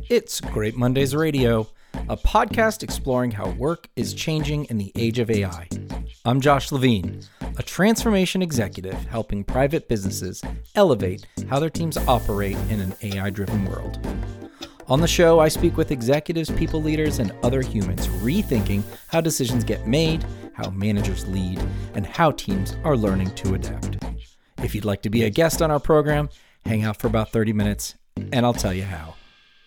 It's Great Mondays Radio, a podcast exploring how work is changing in the age of AI. I'm Josh Levine, a transformation executive helping private businesses elevate how their teams operate in an AI-driven world. On the show, I speak with executives, people leaders, and other humans rethinking how decisions get made, how managers lead, and how teams are learning to adapt. If you'd like to be a guest on our program, hang out for about 30 minutes, and I'll tell you how.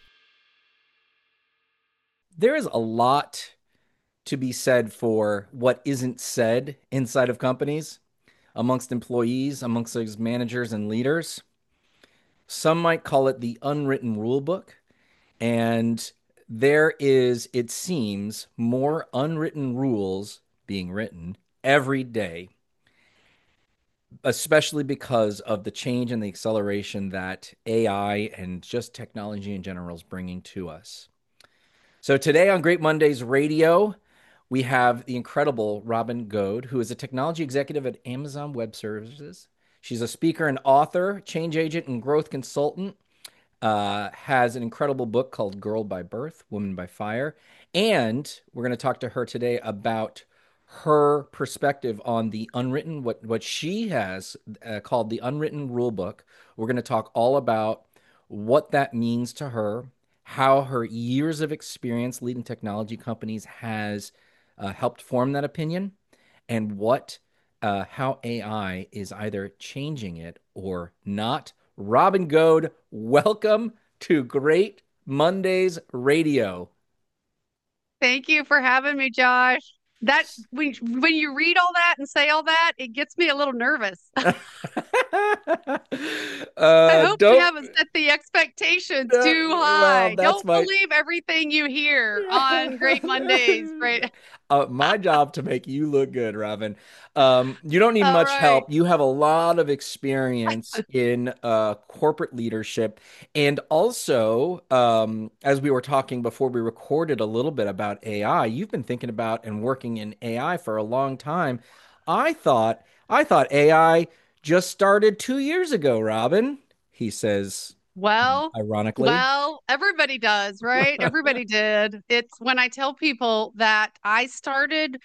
There is a lot to be said for what isn't said inside of companies, amongst employees, amongst those managers and leaders. Some might call it the unwritten rule book. And there is, it seems, more unwritten rules being written every day, especially because of the change and the acceleration that AI and just technology in general is bringing to us. So today on Great Mondays Radio, we have the incredible Robin Goad, who is a technology executive at Amazon Web Services. She's a speaker and author, change agent, and growth consultant. Has an incredible book called Girl by Birth, Woman by Fire. And we're going to talk to her today about her perspective on the unwritten, what she has called the unwritten rule book. We're going to talk all about what that means to her, how her years of experience leading technology companies has helped form that opinion, and how AI is either changing it or not. Robin Goad, welcome to Great Mondays Radio. Thank you for having me, Josh. That when you read all that and say all that, it gets me a little nervous. I hope you Don't. haven't set the expectations too Well, high. that's Don't my. believe everything you hear on Great Mondays, right? My job to make you look good, Robin. You don't need All much right. help. You have a lot of experience in corporate leadership. And also, as we were talking before we recorded a little bit about AI, you've been thinking about and working in AI for a long time. I thought, I thought AI just started 2 years ago, Robin, he says, Well, ironically. well, everybody does, right? Everybody did. It's when I tell people that I started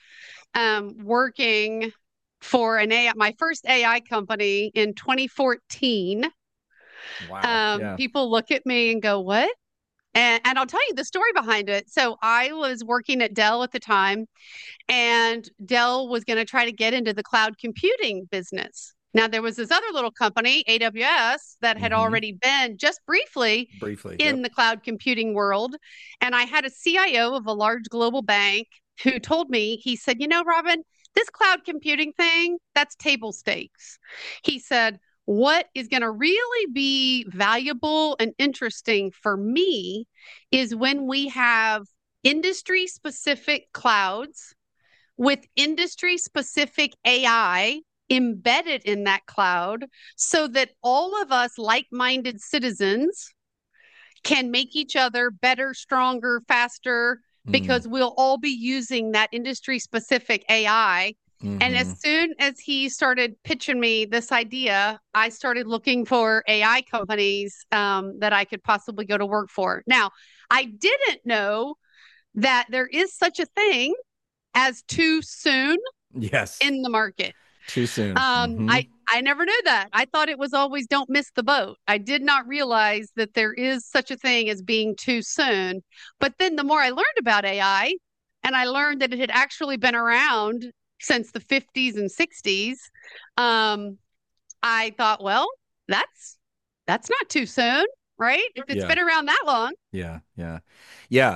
working for an AI, my first AI company in 2014. Wow. Yeah. People look at me and go, "What?" And I'll tell you the story behind it. So I was working at Dell at the time, and Dell was going to try to get into the cloud computing business. Now, there was this other little company, AWS, that had Hmm. already been just briefly Briefly. in Yep. the cloud computing world. And I had a CIO of a large global bank who told me, he said, Robin, this cloud computing thing, that's table stakes. He said, what is going to really be valuable and interesting for me is when we have industry specific clouds with industry specific AI embedded in that cloud so that all of us like minded citizens can make each other better, stronger, faster, Mm. because we'll all be using that industry specific AI. And as Hmm. soon as he started pitching me this idea, I started looking for AI companies that I could possibly go to work for. Now, I didn't know that there is such a thing as too soon Yes. in the market. Too soon. Um, Hmm. I I never knew that. I thought it was always don't miss the boat. I did not realize that there is such a thing as being too soon. But then the more I learned about AI, and I learned that it had actually been around since the 50s and 60s, um, I thought, well, that's that's not too soon, right? If it's Yeah. been around that long. Yeah. Yeah. Yeah.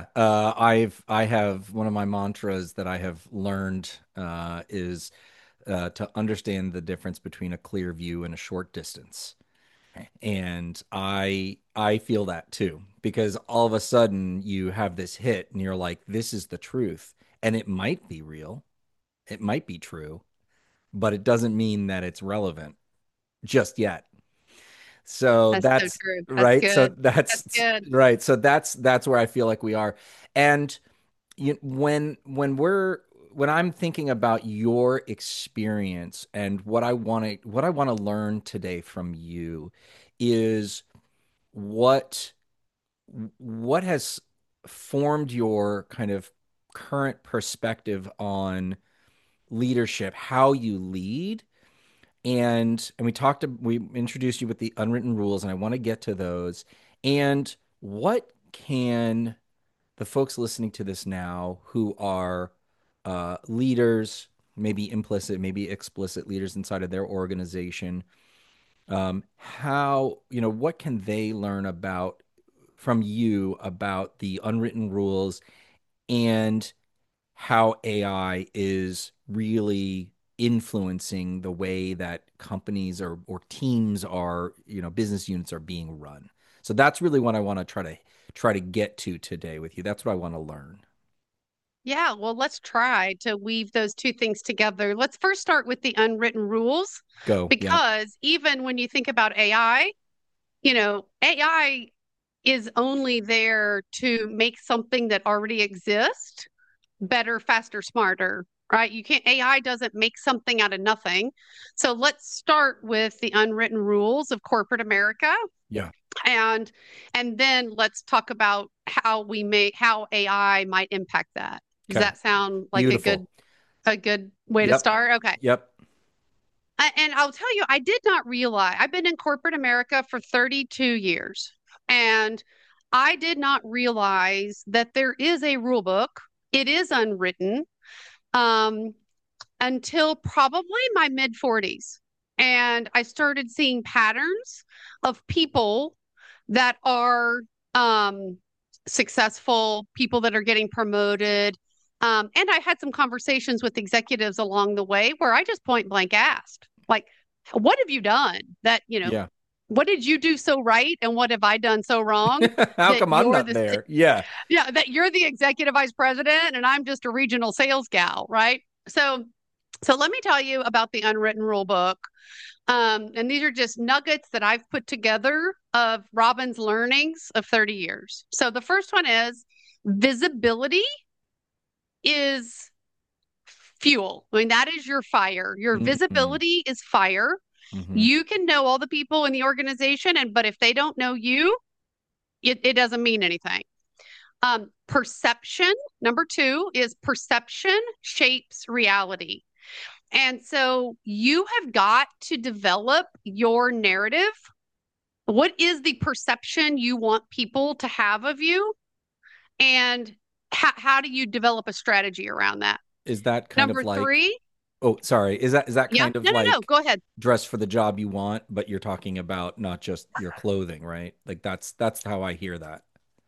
I have one of my mantras that I have learned is to understand the difference between a clear view and a short distance. And I feel that too, because all of a sudden you have this hit and you're like, this is the truth. And it might be real. It might be true, but it doesn't mean that it's relevant just yet. So That's so that's true. That's right. So good. That's that's good. right. So that's where I feel like we are. And when I'm thinking about your experience and what I want to learn today from you is what what has formed your kind of current perspective on leadership, how you lead? And we introduced you with the unwritten rules, and I want to get to those. And what can the folks listening to this now who are leaders, maybe implicit, maybe explicit leaders inside of their organization, what can they learn about from you about the unwritten rules and how AI is really influencing the way that companies or teams are, business units are being run. So that's really what I want to try to get to today with you. That's what I want to learn. Yeah, well, let's try to weave those two things together. Let's first start with the unwritten rules, Go. Yeah. because even when you think about AI, AI is only there to make something that already exists better, faster, smarter, right? You can't, AI doesn't make something out of nothing. So let's start with the unwritten rules of corporate America, Yeah. and then let's talk about how AI might impact that. Does Okay. that sound like Beautiful. a good way to Yep. start? Okay. Yep. And I'll tell you, I did not realize I've been in corporate America for 32 years, and I did not realize that there is a rule book. It is unwritten, um, until probably my mid 40s. And I started seeing patterns of people that are um, successful, people that are getting promoted. And I had some conversations with executives along the way where I just point blank asked, like, what have you done that, Yeah. what did you do so right? And what have I done so wrong How that come I'm you're not the, there? Yeah. yeah, that you're the executive vice president and I'm just a regional sales gal, right? So let me tell you about the unwritten rule book. And these are just nuggets that I've put together of Robin's learnings of 30 years. So the first one is visibility is fuel. I mean, that is your fire. Your Mm-hmm. visibility is fire. Mm-hmm. You can know all the people in the organization, but if they don't know you, it doesn't mean anything. Perception, number two, is perception shapes reality. And so you have got to develop your narrative. What is the perception you want people to have of you? And how do you develop a strategy around that? Is that kind of Number like, three, oh, sorry. Is that yeah, kind of no, no, no, like go ahead. dress for the job you want, but you're talking about not just your clothing, right? Like that's how I hear that.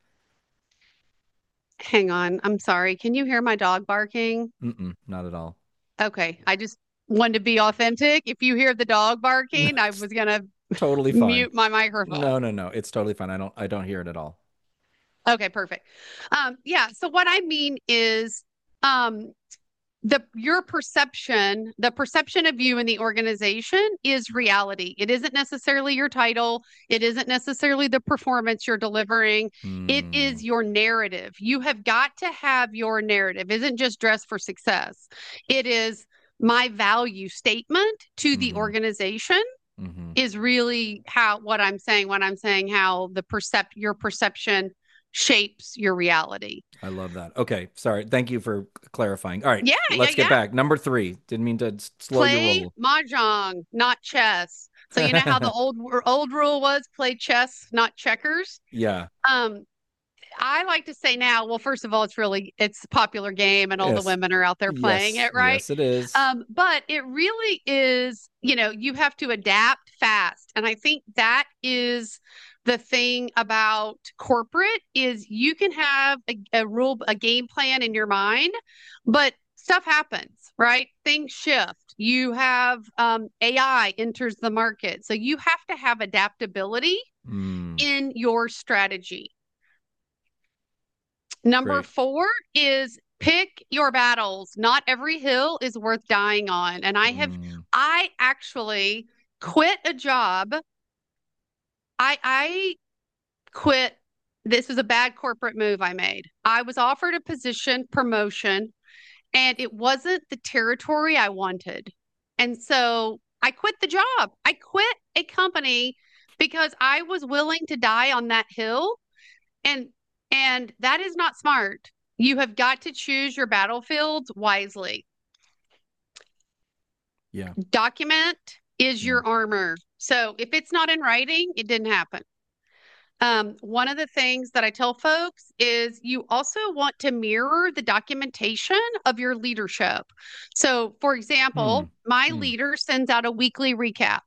Hang on. I'm sorry. Can you hear my dog barking? Mm-mm, not at all. Okay. I just wanted to be authentic. If you hear the dog barking, I It's was going to totally fine. mute my microphone. No, no, no. It's totally fine. I don't hear it at all. Okay, perfect. Yeah, so what I mean is um the perception of you in the organization is reality. It isn't necessarily your title, it isn't necessarily the performance you're delivering. It Hmm. is your narrative. You have got to have your narrative. It isn't just dress for success. It is my value statement to the Mm-hmm. organization Mm-hmm. is really how what I'm saying when I'm saying how your perception shapes your reality. I love that. Okay, sorry. Thank you for clarifying. All right, Yeah, yeah, let's get yeah. back. Number three. Didn't mean to slow your Play roll. mahjong, not chess. So you know how the old rule was play chess, not checkers. Yeah. Um, I like to say now, well, first of all, it's a popular game and all the Yes. women are out there playing Yes. it, right? Yes, it is. But it really is, you have to adapt fast. And I think that is the thing about corporate is you can have a game plan in your mind, but stuff happens, right? Things shift. You have AI enters the market. So you have to have adaptability Mm, in your strategy. Number great. four is pick your battles. Not every hill is worth dying on. And Mm, I actually quit a job. I quit. This was a bad corporate move I made. I was offered a position promotion and it wasn't the territory I wanted. And so I quit the job. I quit a company because I was willing to die on that hill And that is not smart. You have got to choose your battlefields wisely. Yeah. Document is Yeah. your armor. So if it's not in writing, it didn't happen. One of the things that I tell folks is you also want to mirror the documentation of your leadership. So, for Hmm. example, my Hmm. leader sends out a weekly recap.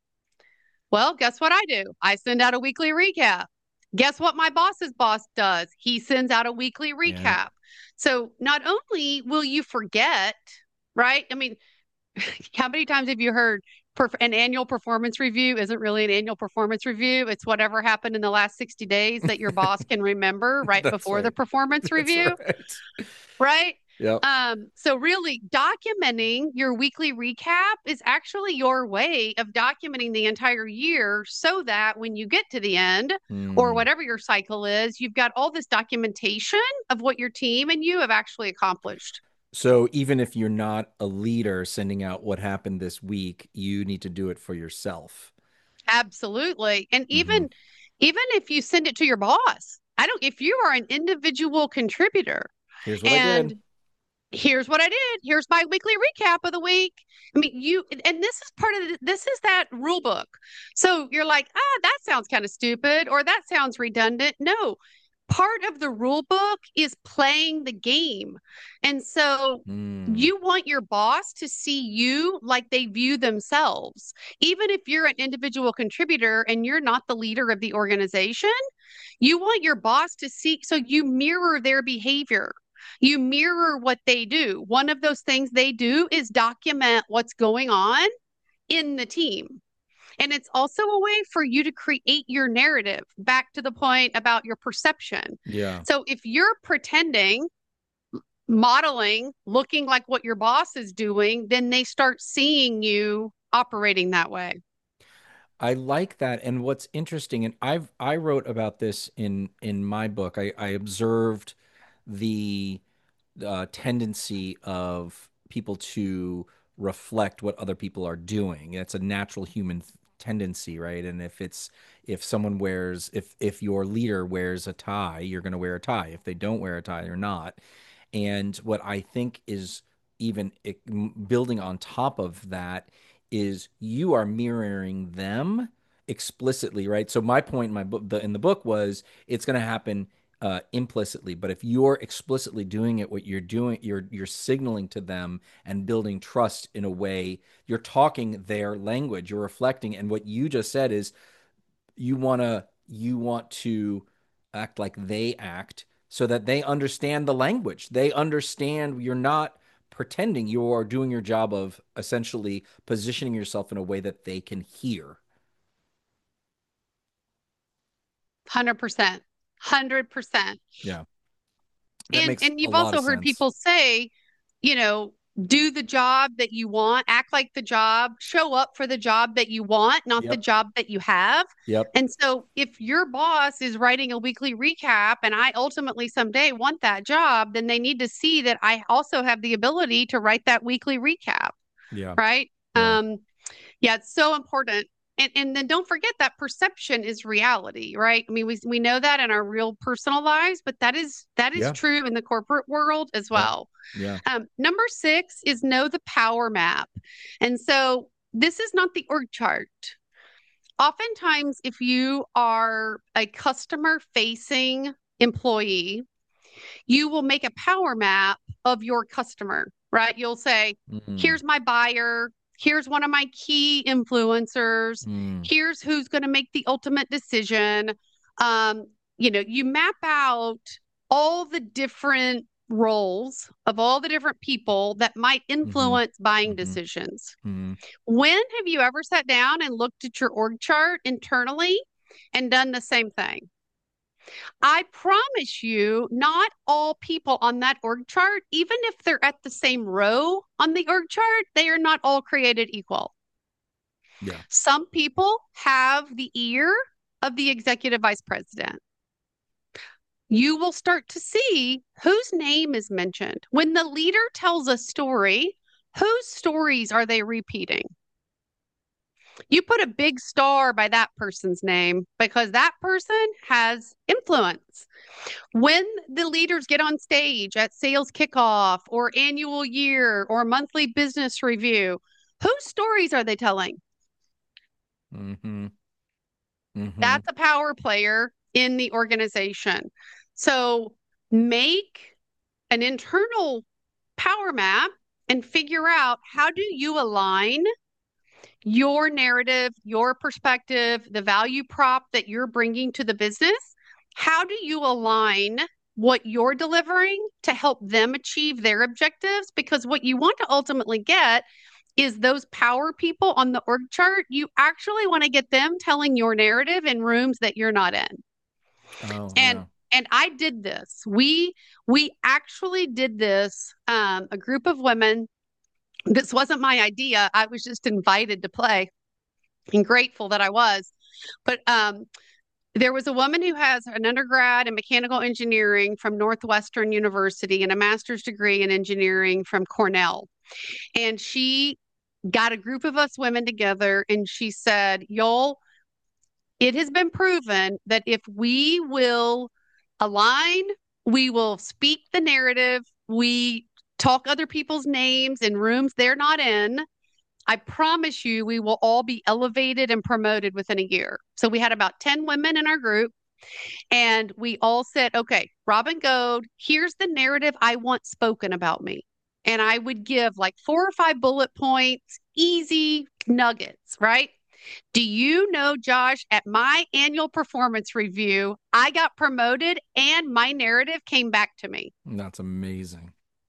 Well, guess what I do? I send out a weekly recap. Guess what my boss's boss does? He sends out a weekly Yeah. recap. So, not only will you forget, right? I mean, how many times have you heard an annual performance review isn't really an annual performance review? It's whatever happened in the last 60 days that your boss can remember right That's before the right. performance That's review, right. right? Yep. So really documenting your weekly recap is actually your way of documenting the entire year so that when you get to the end or Hmm. whatever your cycle is, you've got all this documentation of what your team and you have actually accomplished. So even if you're not a leader sending out what happened this week, you need to do it for yourself. Absolutely. And Hmm. even if you send it to your boss, I don't if you are an individual contributor Here's what I and did. here's what I did, here's my weekly recap of the week. I mean, and this is part of this is that rule book. So you're like, that sounds kind of stupid or that sounds redundant. No, part of the rule book is playing the game. And so Hmm. you want your boss to see you like they view themselves. Even if you're an individual contributor and you're not the leader of the organization, you want your boss to see, so you mirror their behavior. You mirror what they do. One of those things they do is document what's going on in the team. And it's also a way for you to create your narrative back to the point about your perception. Yeah. So if you're pretending, modeling, looking like what your boss is doing, then they start seeing you operating that way. I like that. And what's interesting, and I wrote about this in my book. I observed the tendency of people to reflect what other people are doing. It's a natural human tendency, right? And if someone wears if your leader wears a tie, you're going to wear a tie. If they don't wear a tie, you're not. And what I think is even building on top of that is you are mirroring them explicitly, right? So my point in my book, in the book was it's going to happen implicitly, but if you're explicitly doing it, what you're doing, you're signaling to them and building trust in a way. You're talking their language. You're reflecting, and what you just said is you want to act like they act so that they understand the language. They understand you're not pretending. You are doing your job of essentially positioning yourself in a way that they can hear. 100%. 100%. Yeah, that And makes a you've lot of also heard sense. people say, you know, do the job that you want, act like the job, show up for the job that you want, not the Yep. job that you have. Yep. And so if your boss is writing a weekly recap and I ultimately someday want that job, then they need to see that I also have the ability to write that weekly recap, Yeah. right? Yeah. Yeah, it's so important. And then don't forget that perception is reality, right? I mean, we know that in our real personal lives, but that is Yeah. true in the corporate world as Yep. well. Yeah. Number six is know the power map. And so this is not the org chart. Oftentimes, if you are a customer facing employee, you will make a power map of your customer, right? You'll say, Mm. here's my buyer. Here's one of my key influencers. Mm. Here's who's going to make the ultimate decision. Um, you map out all the different roles of all the different people that might Mm-hmm. influence buying Mm-hmm. decisions. Mm-hmm. When have you ever sat down and looked at your org chart internally and done the same thing? I promise you, not all people on that org chart, even if they're at the same row on the org chart, they are not all created equal. Yeah. Some people have the ear of the executive vice president. You will start to see whose name is mentioned. When the leader tells a story, whose stories are they repeating? You put a big star by that person's name because that person has influence. When the leaders get on stage at sales kickoff or annual year or monthly business review, whose stories are they telling? Mm-hmm. Mm-hmm. That's a power player in the organization. So make an internal power map and figure out how do you align your narrative, your perspective, the value prop that you're bringing to the business. How do you align what you're delivering to help them achieve their objectives? Because what you want to ultimately get is those power people on the org chart. You actually want to get them telling your narrative in rooms that you're not in. Oh, And yeah. and I did this. We actually did this. A group of women. This wasn't my idea. I was just invited to play and grateful that I was. But there was a woman who has an undergrad in mechanical engineering from Northwestern University and a master's degree in engineering from Cornell. And she got a group of us women together and she said, Y'all, it has been proven that if we will align, we will speak the narrative, we talk other people's names in rooms they're not in, I promise you, we will all be elevated and promoted within a year. So we had about 10 women in our group, and we all said, okay, Robin Goad, here's the narrative I want spoken about me. And I would give like 4 or 5 bullet points, easy nuggets, right? Do you know, Josh, at my annual performance review, I got promoted and my narrative came back to me. That's amazing.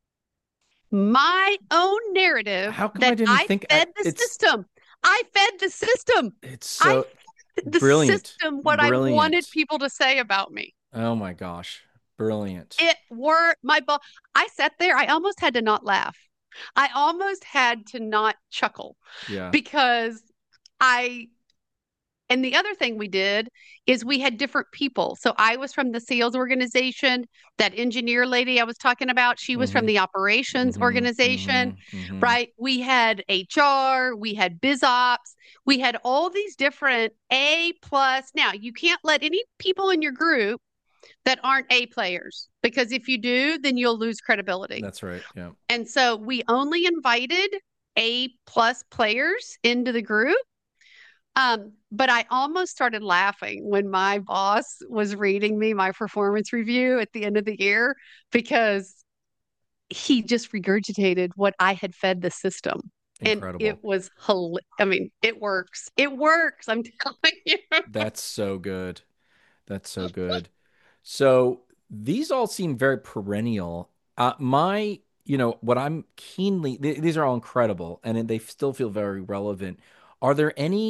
My own narrative How come I that didn't I think fed the system. I fed the system. it's I so fed the brilliant. system what I wanted Brilliant. people to say about me. Oh my gosh. Brilliant. It were my boss. I sat there. I almost had to not laugh. I almost had to not chuckle Yeah. because I and the other thing we did is we had different people. So I was from the sales organization. That engineer lady I was talking about, she was from Mm-hmm. the operations Mm-hmm. organization, Mm-hmm. Mm-hmm. right? We had HR, we had biz ops, we had all these different A plus. Now, you can't let any people in your group that aren't A players because if you do, then you'll lose credibility. That's right. Yeah. And so we only invited A plus players into the group, but I almost started laughing when my boss was reading me my performance review at the end of the year because he just regurgitated what I had fed the system. And Incredible. it was I mean, it works. It works. I'm telling you. That's so good. That's so good. So these all seem very perennial. What I'm these are all incredible and they still feel very relevant. Are there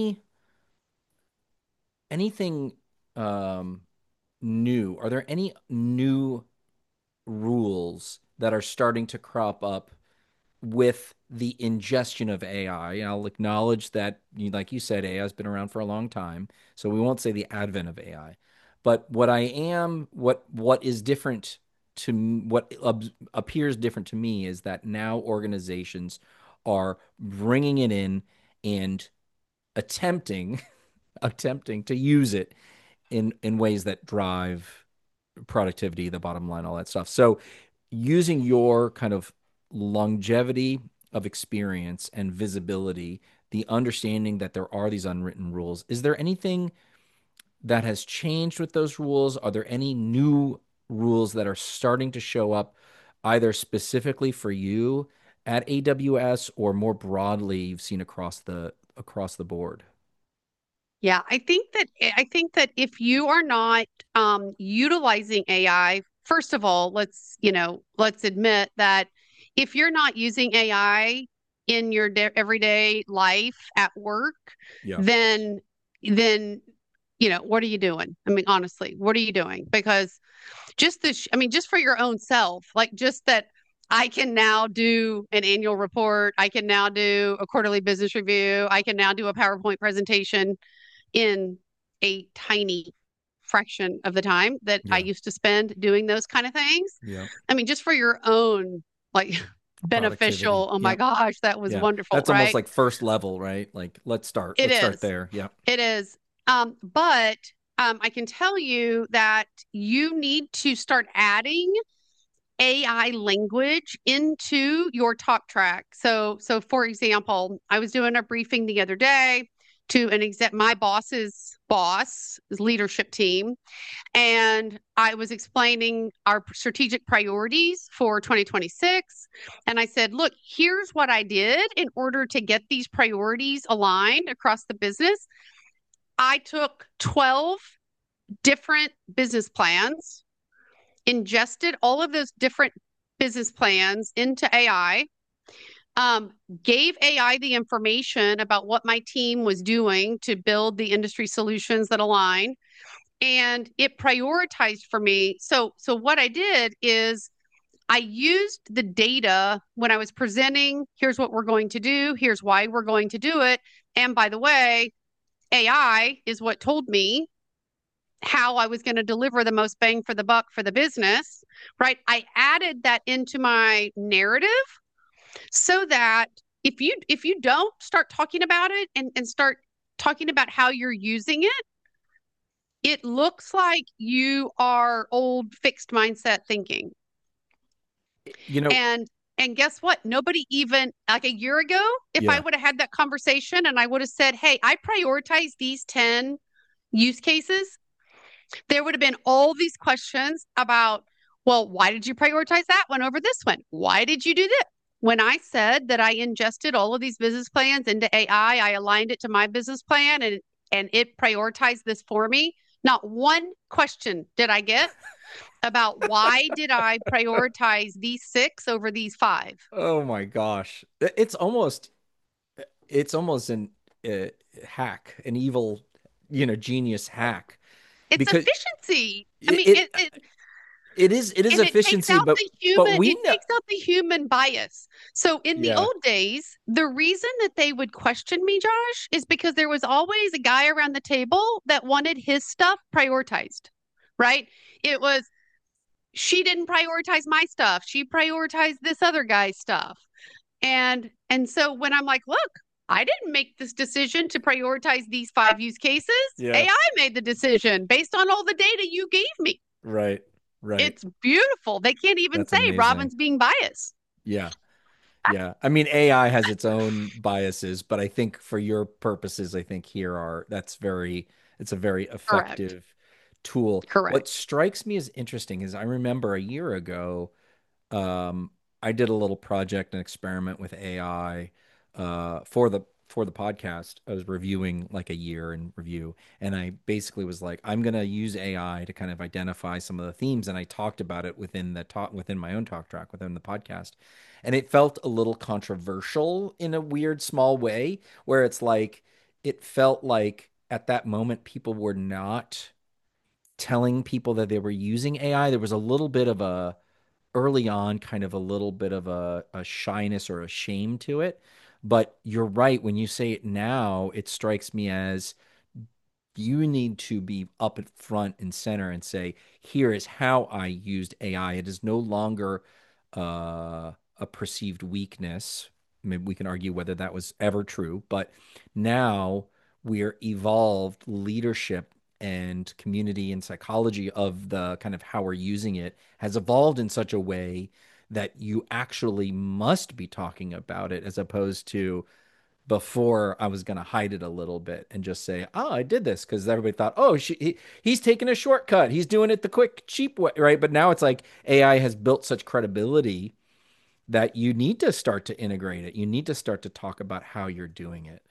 anything um, new? Are there any new rules that are starting to crop up with the ingestion of AI? And I'll acknowledge that, like you said, AI has been around for a long time, so we won't say the advent of AI. But what is different what appears different to me is that now organizations are bringing it in and attempting attempting to use it in ways that drive productivity, the bottom line, all that stuff. So using your kind of longevity of experience and visibility, the understanding that there are these unwritten rules, is there anything that has changed with those rules? Are there any new rules that are starting to show up either specifically for you at AWS or more broadly you've seen across the board? Yeah, I think that if you are not utilizing AI, first of all, let's admit that if you're not using AI in your everyday life at work, Yeah. then then what are you doing? I mean, honestly, what are you doing? Because I mean, just for your own self, like just that I can now do an annual report, I can now do a quarterly business review, I can now do a PowerPoint presentation in a tiny fraction of the time that I Yeah. used to spend doing those kind of things. Yeah. I mean, just for your own, like, productivity. beneficial. Oh my Yep. gosh, that was Yeah. wonderful, That's almost right? like first level, right? Like It let's start is. there. Yep. It is. But I can tell you that you need to start adding AI language into your talk track. So for example, I was doing a briefing the other day to my boss's boss leadership team, and I was explaining our strategic priorities for 2026. And I said, look, here's what I did in order to get these priorities aligned across the business. I took 12 different business plans, ingested all of those different business plans into AI, um, gave AI the information about what my team was doing to build the industry solutions that align, and it prioritized for me. So what I did is I used the data when I was presenting. Here's what we're going to do. Here's why we're going to do it. And by the way, AI is what told me how I was going to deliver the most bang for the buck for the business, right? I added that into my narrative so that if you don't start talking about it and start talking about how you're using it, it looks like you are old fixed mindset thinking. You know, And guess what? Nobody even like a year ago, if I yeah. would have had that conversation and I would have said, "Hey, I prioritize these 10 use cases," there would have been all these questions about, well, why did you prioritize that one over this one? Why did you do this? When I said that I ingested all of these business plans into AI, I aligned it to my business plan and it prioritized this for me. Not one question did I get about why did I prioritize these six over these five. Oh my gosh. It's almost an uh, hack, an evil, genius hack It's because efficiency. I it, mean, it it is and it takes efficiency, out but the we know. human bias. So in the Yeah. old days, the reason that they would question me, Josh, is because there was always a guy around the table that wanted his stuff prioritized, right? It was, she didn't prioritize my stuff, she prioritized this other guy's stuff. And so when I'm like, look, I didn't make this decision to prioritize these five use cases. Yeah. AI made the decision based on all the data you gave me. Right. Right. It's beautiful. They can't even That's say amazing. Robin's being biased. Yeah. Yeah. I mean, AI has its own biases, but I think for your purposes, I think here are that's very it's a very Correct. effective tool. What Correct. strikes me as interesting is I remember a year ago, um, I did a little project, an experiment with AI for the podcast. I was reviewing like a year in review, and I basically was like, I'm gonna use AI to kind of identify some of the themes, and I talked about it within my own talk track within the podcast, and it felt a little controversial in a weird small way, where it's like it felt like at that moment people were not telling people that they were using AI. There was a little bit of a early on kind of a little bit of a shyness or a shame to it. But you're right. When you say it now, it strikes me as you need to be up at front and center and say, here is how I used AI. It is no longer a perceived weakness. Maybe we can argue whether that was ever true, but now we're evolved leadership and community and psychology of the kind of how we're using it has evolved in such a way that you actually must be talking about it as opposed to before I was going to hide it a little bit and just say, "Oh, I did this," because everybody thought, "Oh, he's taking a shortcut. He's doing it the quick, cheap way," right? But now it's like AI has built such credibility that you need to start to integrate it. You need to start to talk about how you're doing it.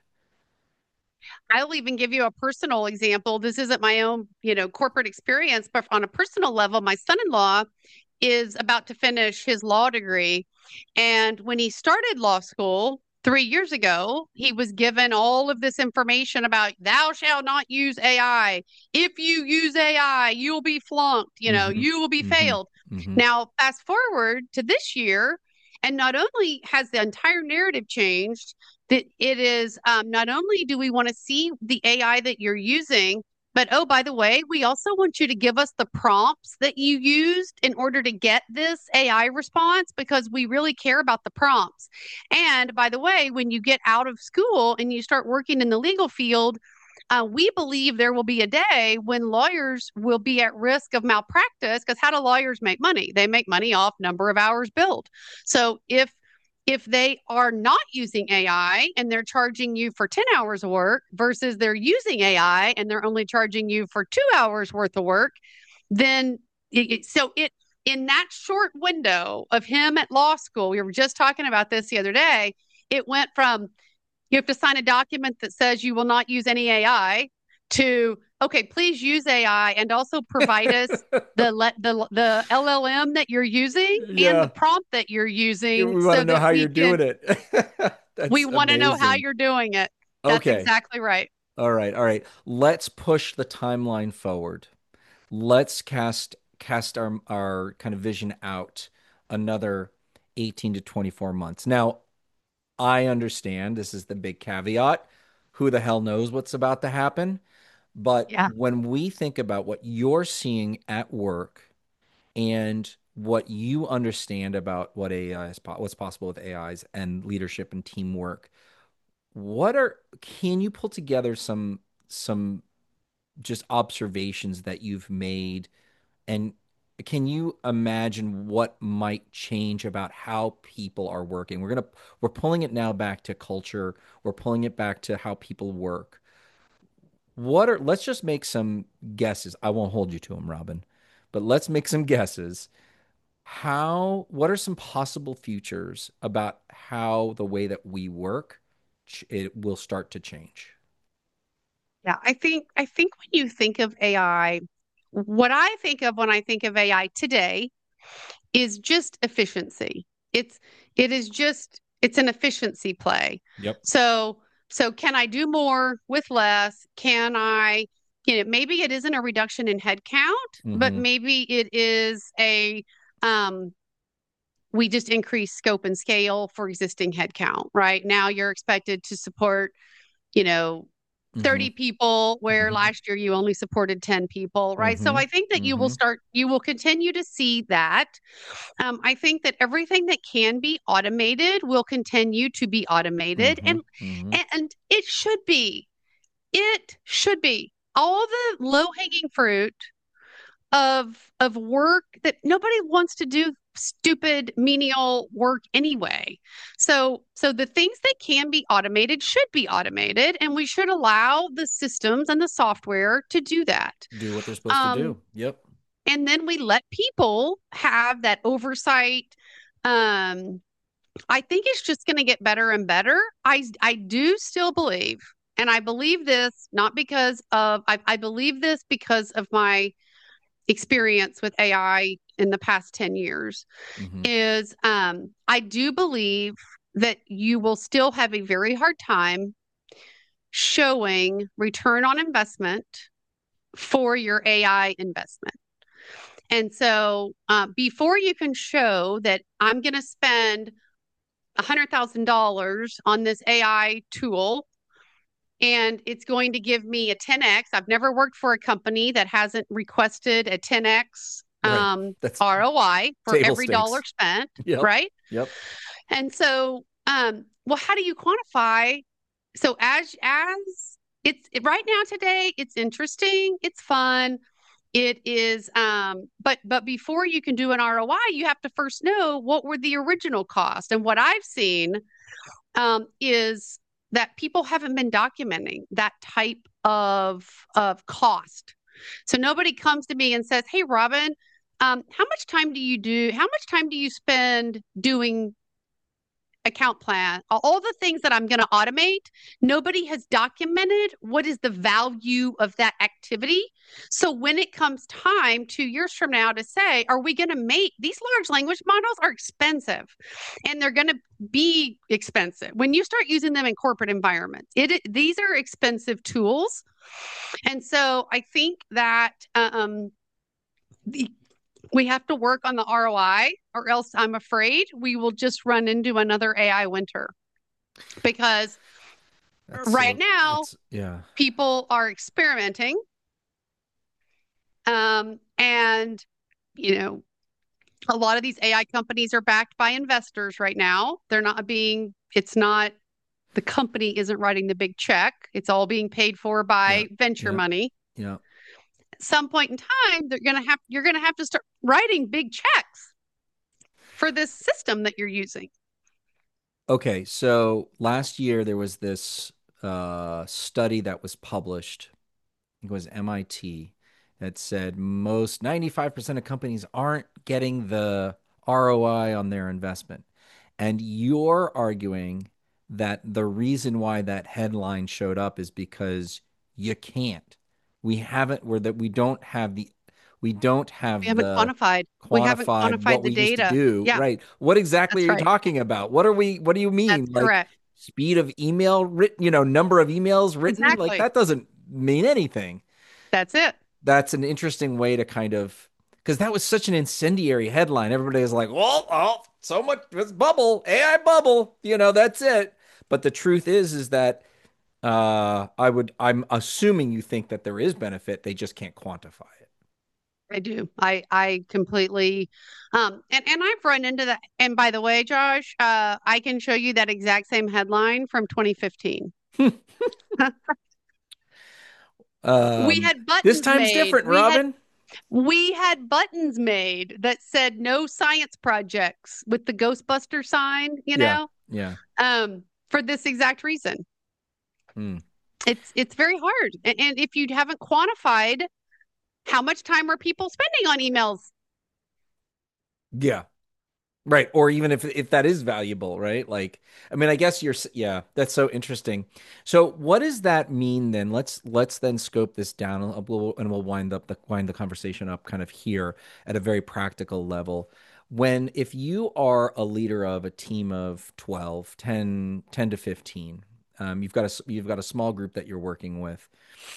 I'll even give you a personal example. This isn't my own, corporate experience, but on a personal level, my son-in-law is about to finish his law degree. And when he started law school 3 years ago, he was given all of this information about thou shalt not use AI. If you use AI, you'll be flunked, Hmm. you will be Hmm. failed. Hmm. Now, fast forward to this year, and not only has the entire narrative changed, that it is not only do we want to see the AI that you're using, But oh, by the way, we also want you to give us the prompts that you used in order to get this AI response because we really care about the prompts. And by the way, when you get out of school and you start working in the legal field, we believe there will be a day when lawyers will be at risk of malpractice because how do lawyers make money? They make money off number of hours billed. So if they are not using AI and they're charging you for 10 hours of work versus they're using AI and they're only charging you for 2 hours worth of work, then it in that short window of him at law school, we were just talking about this the other day, it went from you have to sign a document that says you will not use any AI to okay, please use AI and also provide us the LLM that you're using and the Yeah. prompt that you're using We want to so know that how you're doing it. we That's want to know how amazing. you're doing it. That's Okay. exactly right. All right. All right. Let's push the timeline forward. Let's cast our kind of vision out another 18 to 24 months. Now, I understand this is the big caveat. Who the hell knows what's about to happen? But Yeah. when we think about what you're seeing at work and what you understand about what AI is, what's possible with AIs and leadership and teamwork, can you pull together some just observations that you've made and can you imagine what might change about how people are working? We're pulling it now back to culture. We're pulling it back to how people work. Let's just make some guesses. I won't hold you to them, Robin, but let's make some guesses. What are some possible futures about how the way that we work it will start to change? Yeah. I think when you think of AI, what I think of when I think of AI today is just efficiency. It's it is just it's an efficiency play. Yep. So so can I do more with less? Can I, maybe it isn't a reduction in headcount, but Mm-hmm. maybe it is a um we just increase scope and scale for existing headcount, right? Now you're expected to support, you know, Mm-hmm. 30 people where Mm-hmm. last year you only supported 10 people, right? So Mm-hmm. I think that Mm-hmm. you will continue to see that. I think that everything that can be automated will continue to be automated Mm-hmm. Mm-hmm. and it should be all the low-hanging fruit of work that nobody wants to do stupid menial work anyway. So the things that can be automated should be automated and we should allow the systems and the software to do that. Do what they're supposed to Um do. Yep. and then we let people have that oversight. um I think it's just going to get better and better. I do still believe, and I believe this not because of I believe this because of my experience with AI in the past 10 years Mm-hmm. is I do believe that you will still have a very hard time showing return on investment for your AI investment. And so before you can show that I'm going to spend $100,000 on this AI tool and it's going to give me a 10x. I've never worked for a company that hasn't requested a 10x Right. That's ROI for table every dollar stakes. spent, Yep. right? Yep. And so, well, how do you quantify? So as right now today, it's interesting, it's fun. It is, but before you can do an ROI, you have to first know what were the original costs. And what I've seen is that people haven't been documenting that type of cost. So nobody comes to me and says, "Hey, Robin, how much time do you do? How much time do you spend doing account plan, all the things that I'm going to automate, nobody has documented what is the value of that activity. So when it comes time 2 years from now to say, are we going to make these large language models are expensive and they're going to be expensive when you start using them in corporate environments. These are expensive tools. And so I think that the, we have to work on the ROI, or else I'm afraid we will just run into another AI winter because That's right so now that's yeah. people are experimenting And, you know, a lot of these AI companies are backed by investors right now. It's not, the company isn't writing the big check. It's all being paid for Yeah. by venture Yeah. money. Yeah. At some point in time, you're going to have to start writing big checks for this system that you're using. Okay, so last year there was this study that was published. It was MIT that said most 95% of companies aren't getting the ROI on their investment. And you're arguing that the reason why that headline showed up is because you can't. We haven't, where that we don't We have haven't the quantified. We haven't quantified what quantified the we used to data. do. Yeah, Right. What exactly that's are you right. talking about? What do you mean? That's Like correct. speed of email written, number of emails written? Like Exactly. that doesn't mean anything. That's it. That's an interesting way to kind of, because that was such an incendiary headline. Everybody is like, well, oh, so much this bubble, AI bubble, that's it. But the truth is that I'm assuming you think that there is benefit. They just can't quantify it. I do. I completely and I've run into that. And by the way, Josh, I can show you that exact same headline from 2015. We Um, had this buttons time's made. different, Robin. We had buttons made that said no science projects with the Ghostbuster sign, Yeah, yeah. for this exact reason. Hmm. It's very hard. And if you haven't quantified how much time are people spending on emails? Yeah. Right. Or even if that is valuable, right? Like, I mean, I guess yeah, that's so interesting. So what does that mean then? Let's then scope this down a little and we'll wind the conversation up kind of here at a very practical level. If you are a leader of a team of 12, 10 to 15, you've got a small group that you're working with,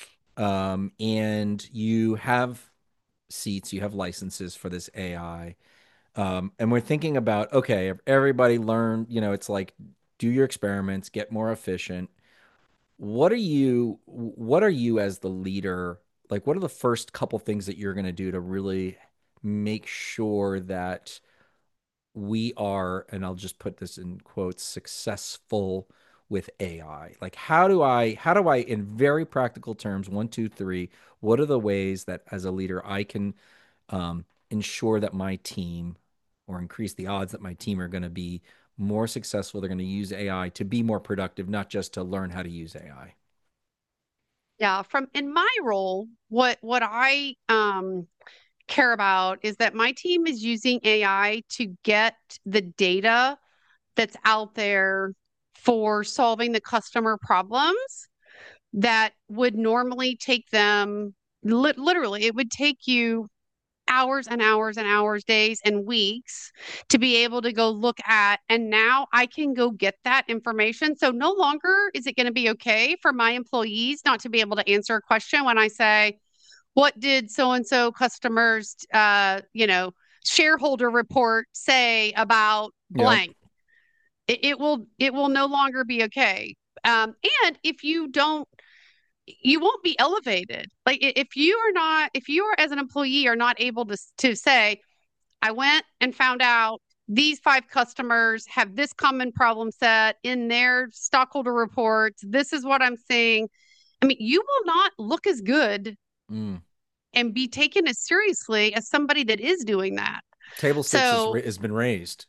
and you have seats, you have licenses for this AI. And we're thinking about, okay, everybody learn, it's like do your experiments, get more efficient. What are you as the leader, like what are the first couple things that you're going to do to really make sure that we are, and I'll just put this in quotes, successful with AI? Like how do I in very practical terms, one, two, three, what are the ways that as a leader I can ensure that my team, or increase the odds that my team are going to be more successful? They're going to use AI to be more productive, not just to learn how to use AI. Yeah, from in my role, what I care about is that my team is using AI to get the data that's out there for solving the customer problems that would normally take them literally, it would take you hours and hours and hours, days and weeks to be able to go look at. And now I can go get that information. So no longer is it going to be okay for my employees not to be able to answer a question when I say, what did so and so customers, shareholder report say about Yep. blank? It will no longer be okay. And if you don't, you won't be elevated. Like if you are as an employee are not able to say, I went and found out these five customers have this common problem set in their stockholder reports. This is what I'm seeing. I mean, you will not look as good Mm. and be taken as seriously as somebody that is doing that. Table stakes So, has been raised.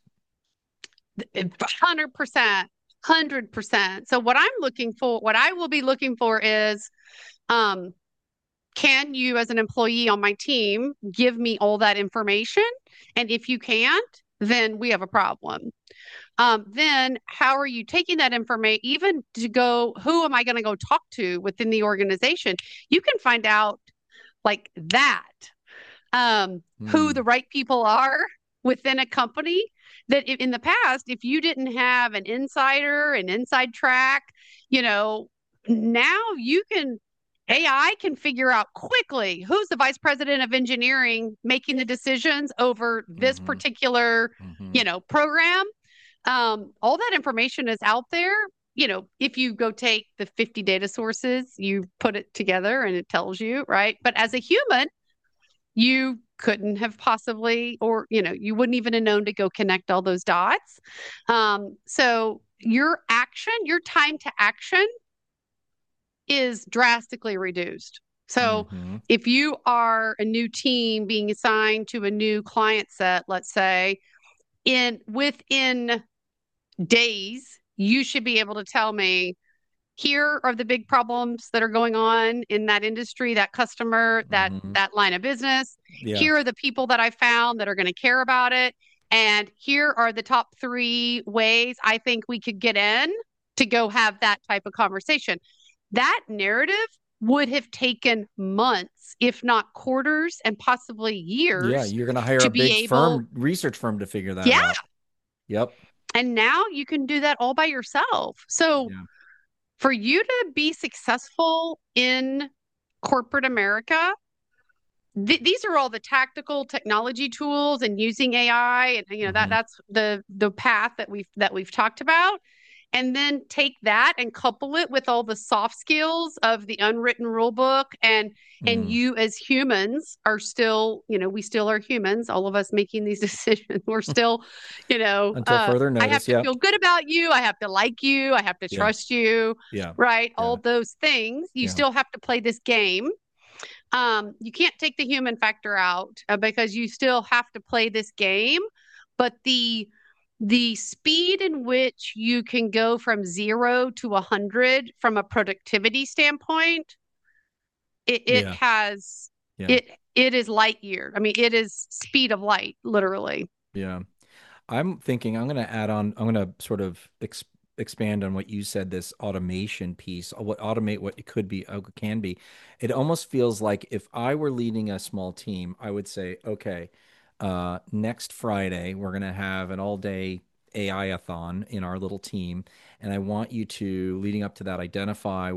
100%, 100%. So what I will be looking for is, um, can you, as an employee on my team, give me all that information? And if you can't, then we have a problem. Then how are you taking that information, even to go, who am I going to go talk to within the organization? You can find out like that, who Mm. the right people are within a company. That in the past, if you didn't have an insider, an inside track, you know, now you can, AI can figure out quickly who's the vice president of engineering making the decisions over this Hmm. particular, Hmm. program. All that information is out there. If you go take the 50 data sources, you put it together and it tells you, right? But as a human, you couldn't have possibly, or, you wouldn't even have known to go connect all those dots. So your time to action is drastically reduced. So Mm-hmm. if you are a new team being assigned to a new client set, let's say, within days, you should be able to tell me, here are the big problems that are going on in that industry, that customer, that Mm-hmm. that line of business. Yeah. Here are the people that I found that are going to care about it. And here are the top 3 ways I think we could get in to go have that type of conversation. That narrative would have taken months, if not quarters, and possibly Yeah. years You're going to hire to a be big able, firm, research firm to figure that yeah. out. Yep. And now you can do that all by yourself. So Yeah. for you to be successful in corporate America, these are all the tactical technology tools and using AI, and Mm-hmm. that's the path that we've talked about. And then take that and couple it with all the soft skills of the unwritten rule book, and Mm. you as humans are still, we still are humans, all of us making these decisions. We're still, Until further I have notice. to Yep. feel good about you, I have to like you, I have to Yeah. trust you, Yeah. right? All Yeah. those things. You Yeah. still have to play this game. You can't take the human factor out, because you still have to play this game. But the speed in which you can go from 0 to 100 from a productivity standpoint, it Yeah. has Yeah. it is light year. I mean, it is speed of light, literally. Yeah. I'm thinking I'm going to add on, I'm going to sort of expand on what you said, this automation piece, what automate what it could be, can be. It almost feels like if I were leading a small team, I would say, okay, next Friday, we're going to have an all day AI-a-thon in our little team. And I want you to, leading up to that, identify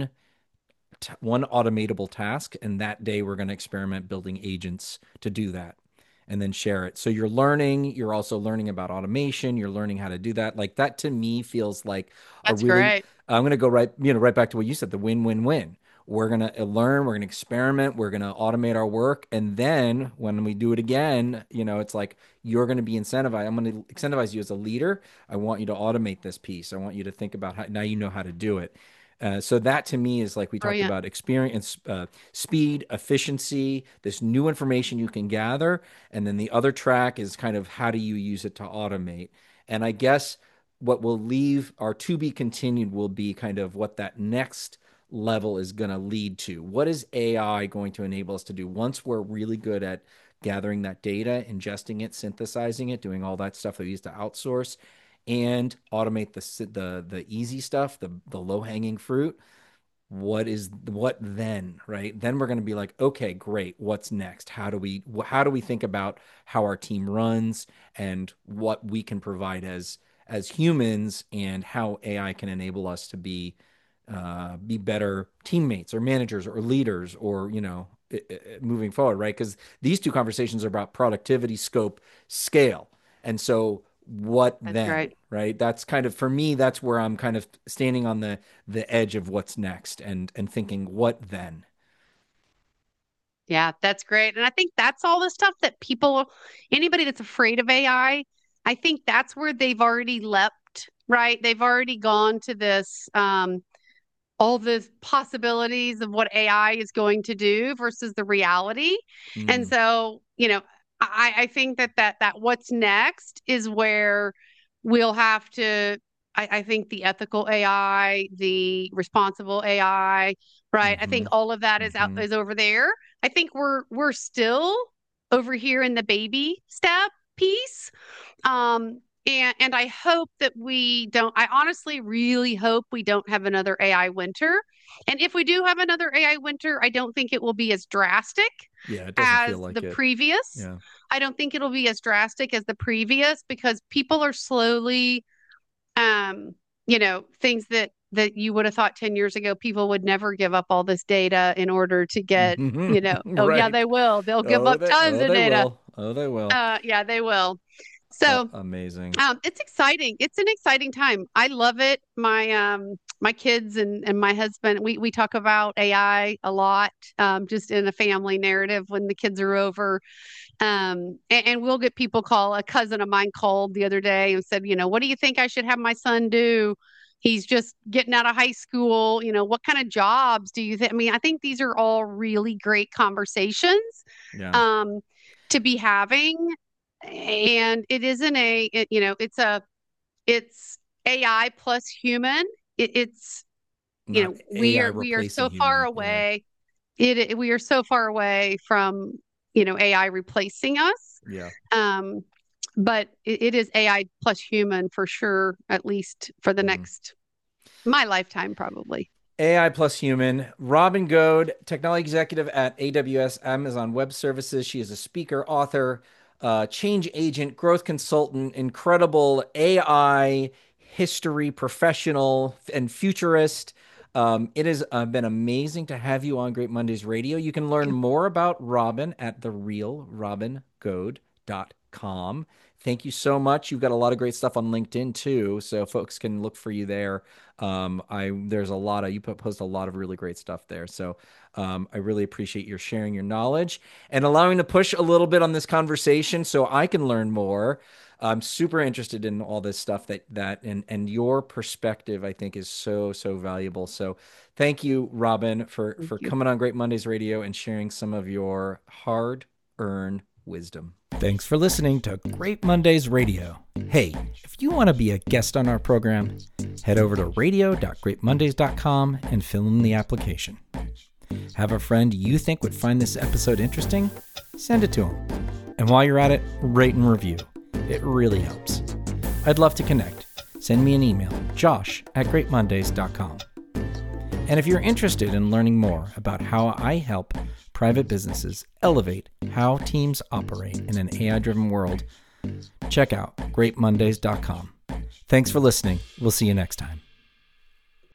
one automatable task, and that day we're going to experiment building agents to do that and then share it. So you're also learning about automation, you're learning how to do that. Like that to me feels like a That's really, great. I'm going to go right back to what you said, the win-win-win. We're going to learn, we're going to experiment, we're going to automate our work. And then when we do it again, it's like you're going to be incentivized. I'm going to incentivize you as a leader. I want you to automate this piece. I want you to think about how now you know how to do it. So that to me is like we talked Brilliant. about experience, speed, efficiency, this new information you can gather. And then the other track is kind of how do you use it to automate? And I guess what will leave our to be continued will be kind of what that next level is going to lead to. What is AI going to enable us to do once we're really good at gathering that data, ingesting it, synthesizing it, doing all that stuff that we used to outsource? And automate the easy stuff, the low hanging fruit. What then, right? Then we're going to be like, okay, great. What's next? How do we think about how our team runs and what we can provide as humans, and how AI can enable us to be better teammates or managers or leaders, or moving forward, right? Because these two conversations are about productivity, scope, scale. And so what That's then, great. right? That's kind of, for me, that's where I'm kind of standing on the edge of what's next, and thinking what then. Yeah, that's great. And I think that's all the stuff that anybody that's afraid of AI, I think that's where they've already leapt, right? They've already gone to this, all the possibilities of what AI is going to do versus the reality. And Mm, so, I think that what's next is where we'll have to, I think the ethical AI, the responsible AI, right? I think hmm all of that hmm is over there. I think we're still over here in the baby step piece. And I hope that we don't, I honestly really hope we don't have another AI winter. And if we do have another AI winter, I don't think it will be as drastic Yeah, it doesn't feel as like the it. previous. Yeah. I don't think it'll be as drastic as the previous, because people are slowly, um, things that you would have thought 10 years ago, people would never give up all this data in order to get, oh yeah, Right. they will. They'll give Oh, up they tons oh of they data. will. Oh, they will. Yeah, they will. So, Amazing. it's exciting. It's an exciting time. I love it. My my kids and my husband, we talk about AI a lot, just in a family narrative when the kids are over. And we'll get people call. A cousin of mine called the other day and said, what do you think I should have my son do? He's just getting out of high school. What kind of jobs do you think? I mean, I think these are all really great conversations Yeah. To be having. And it isn't it's AI plus human. It's, Not we AI are replacing so far human. Yeah. away. We are so far away from, AI replacing us. Yeah. But it is AI plus human for sure, at least for the next, my lifetime, probably. AI plus human. Robin Goad, technology executive at AWS Amazon Web Services. She is a speaker, author, change agent, growth consultant, incredible AI history professional, and futurist. It has been amazing to have you on Great Mondays Radio. You can learn more about Robin at therealrobingoad.com. Thank you so much. You've got a lot of great stuff on LinkedIn too, so folks can look for you there. There's a lot of, you post a lot of really great stuff there. So I really appreciate your sharing your knowledge and allowing to push a little bit on this conversation so I can learn more. I'm super interested in all this stuff and your perspective, I think, is so valuable. So thank you, Robin, for coming on Great Mondays Radio and sharing some of your hard-earned wisdom. Thanks for listening to Great Mondays Radio. Hey, if you want to be a guest on our program, head over to radio.greatmondays.com and fill in the application. Have a friend you think would find this episode interesting? Send it to them. And while you're at it, rate and review. It really helps. I'd love to connect. Send me an email, josh@greatmondays.com. And if you're interested in learning more about how I help private businesses elevate how teams operate in an AI-driven world, check out greatmondays.com. Thanks for listening. We'll see you next time.